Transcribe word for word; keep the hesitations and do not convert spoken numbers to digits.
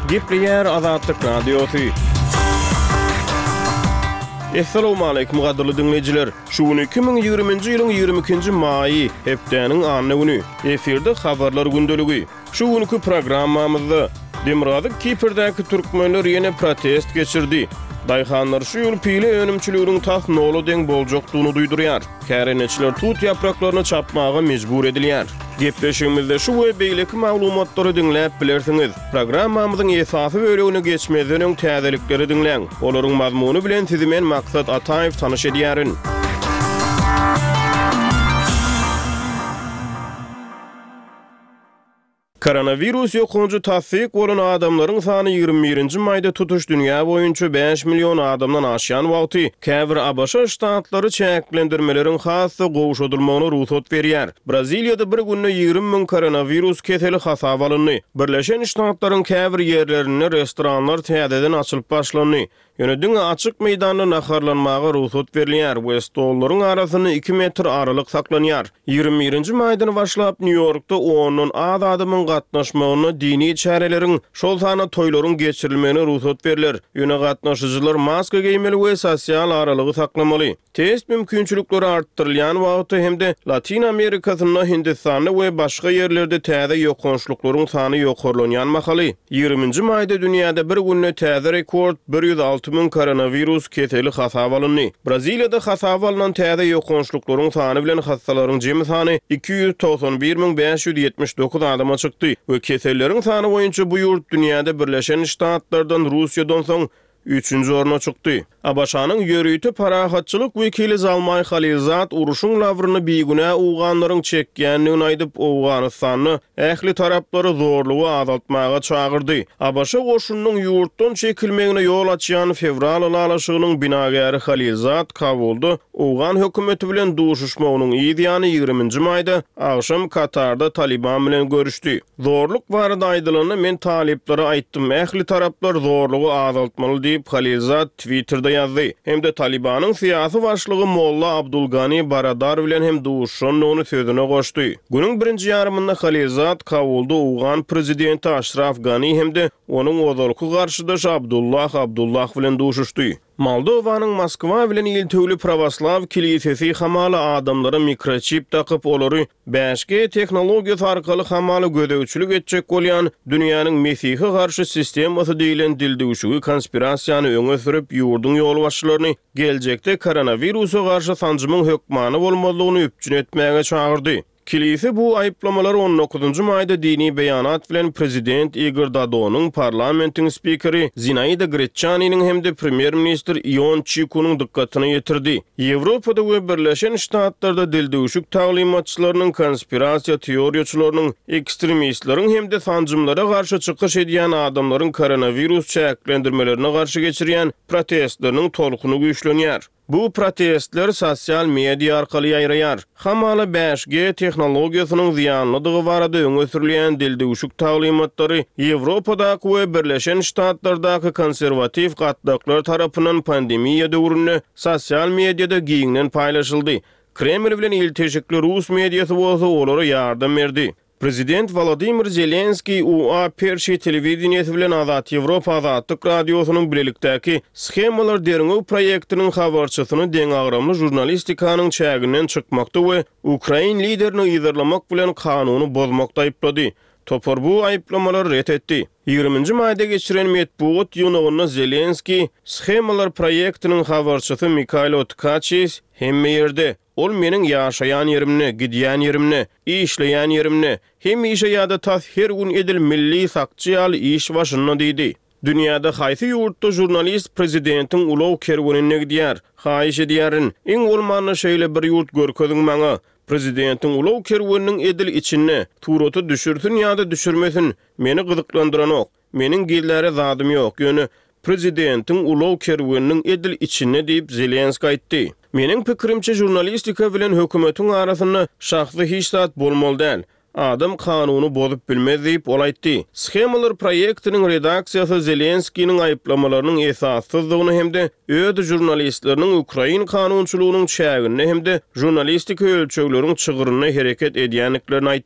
Gepleyer Azatlyk Radiosu. Assalamu alaykum gaderly dinleyijiler. Şu gün iki bin ýygrymynjy ýylyň ýygrimi ikinji maýy hepdeniň anyny güni. Eferde habarlar gündeligi. Şu günkü programmamyzda Demirgazyk Kipirdäki türkmenler ýene protest geçirdi. Daýhanlar şu ýyl pile önümçiliginiň tas nolu deň boljokdugyny duýdurýar. Käreneçiler tut ýapraklaryny çapmaga mejbur edilýär. Gepleşigimizde şu we beýleki maglumatlary dinläp bilersiňiz. Programmamyzyň esasy bölegine geçmezden öň täzelikleri dinleň. Olaryň mazmuny bilen sizi men Maksat Ataýew tanyş edýärin. Koronavirus ýokunjy tasdik bolan adamlaryň sany ýygrimi birinji maýda tutuş dünýä boýunça beş million adamdan aşýan wagty käbir A B Ş ştatlary çäklendirmeleriň hasy gowşadylmagyna ruhsat berýär. Braziliýada bir günde ýygrimi min koronavirus keseli hasap alyndy. Birleşen Ştatlaryň käbir ýerlerinde restoranlar täzeden açylyp başlandy. Ýöne açyk meýdanda naharlanmaga ruhsat berilýär. Bu stollaryň arasyny iki metr aralyk saklanýar. ýygrimi birinji maýdan başlap New Yorkda onuň az adamyň gatnaşmagyna dini çäreleriň, şol sana toýlaryň geçirilmegine ruhsat berilir. Ýöne gatnaşyjylar maska giýmeli we sosial aralygy saklamaly. Test mümkinçilikleri arttyrylýan wagtda hemde Latin Amerikasyna, Hindistana we başga ýerlerde täze ýokunçlyklaryň sany ýokarlanýan mahaly. ýygrimiňji maýda dünýäde bir günde täze rekord bir ýüz alty min koronavirus keseli hasap alyndy. Braziliýada hasap alynan täze ýokunçlyklaryň sany bilen hastalaryň jemy sany iki ýüz toksan bir min beş ýüz ýetmiş dokuz adama çykdy we keselleriň sany boýunça bu ýurt dünýäde Birleşen Ştatlardan Russiýadan soň üçüncü orna çykdy. A B Ş-nyň ýörüýti parahatçylyk wekili Zalmay Halilzat uruşyň lawryny biýgüne uganlaryň çekýänligini aýdyp Awganystany ähli taraplary zorlugy azaltmaga çagyrdy. A B Ş goşunynyň ýurtdan çekilmegine ýol açýan fevral alaşygynyň binagäri Halilzat Kabulda Awgan hökümeti bilen duşuşmagynyň ýygyany ýygrimiňji maýda akşam Katarda Taliban bilen görüşdi. Zorluk barada aýdylanyny men taliplere aýtdym. Ähli taraplar zorlugy azaltmaly diýip Halilzat Twitterda ýazdy. Hemde Talibanyň syýasy başlygy Molla Abdulgani Baradar bilen hem duşuşanyny sözüne goşdy. Günüň birinji ýarymynda Halilzat Kabulda Awgan prezidenti Ashraf Ghani hemde onuň ozalky garşydaşy Abdullah Abdullah bilen duşuşdy. Moldowanyň Moskwa bilen ýyltyly prawaslaw kilisesi hamaly adamlara mikrochip takyp olary beş G tehnologiýasy arkaly hamaly gödäwçilik etjek bolýan dünýäniň Mesihi garşy sistemasy diýilen dildewşigi konspirasiýany öňe sürüp ýurdun ýolbaşçylaryny geljekde koronawirusa garşy sanjymyň hökmany bolmalygyny üpjün etmäge çagyrdy. Kilise bu aýyplamalary on dokuzunjy maýda dini beýanat bilen prezident Igor Dadonyň parlamentiň spikeri Zinaida Gretchanyň hemde premier ministr Ion Chikunyň dikkatyny ýetirdi. Ýewropada we Birleşen Ştatlarda dildewşik taglimatçylarynyň, konspirasiýa teoriýaçylarynyň, ekstremistleriň hemde sanjymlara garşy çykyş edýän adamlaryň koronavirus çäklendirmelerine garşy geçirýän protestleriniň tolkuny güýçlenýär. Bu protestler sosial media arkaly ýaýraýar. Hamaly beş G tehnologiýasynyň ziýanlydygy barada öňe sürilýän dildewşik taglimatlary Ýewropadaky we Birleşen Ştatlardaky konserwativ gatnaklar tarapyndan pandemiýa döwründe sosial mediada giňden paýlaşyldy. Kreml bilen iltejikli Rus mediasy bolsa olara ýardam berdi. Prezident Volodymyr Zelenski U A Perşi telewizionyasy bilen Azat Ýewropa Azatlyk radiosynyň bilelikdäki schemalar deriňi proýektiniň habarçysyny deň agramly jurnalistikanyň çäginden çykmakda we Ukrain liderini ýygyrlamak bilen kanuny bozmakda aýplady. Topar bu aýplamalar ret etdi. ýygrimiňji maýda geçiren medpuat ýynygyny Zelenski schemalar proýektiniň habarçysy Mikhailo Tkachis hemme ýerde ol meniň ýaşaýan ýerimni, gidýän ýerimni, işleýän ýerimni, hem işe ýa-da tasher gün edil milli sakçyal iş başyna diýdi. Dünýäde haýsy ýurtda jurnalist prezidentiň ulaw kerwenine gidýär, haýyş edýärin. Iň bolmany şeýle bir ýurt görkezdiň maňa. Prezidentiň ulaw kerweniniň edil içinde turaty düşürsin ýa-da düşürmesin, meni gyzyklandyran ok. Meniň gillere zadym ýok. Ýöne prezidentiň ulaw kerweniniň edil içinde diýip Zelenski aýtdy. Meniň pikirimçe jurnalistika bilen hökümetiň arasynda şahsy hiç zat bolmaly däl. Adam kanuny bozup bilmez diýip ol aýtdy. Schemalar proýektiniň redaksiýasy Zelenskiň aýyplamalarynyň esassyzlygyny hemde öýde jurnalistleriniň Ukrain kanunçylygynyň çägini hemde jurnalistika ölçegleriň çygyryny hereket edýänliklerini aýtdy.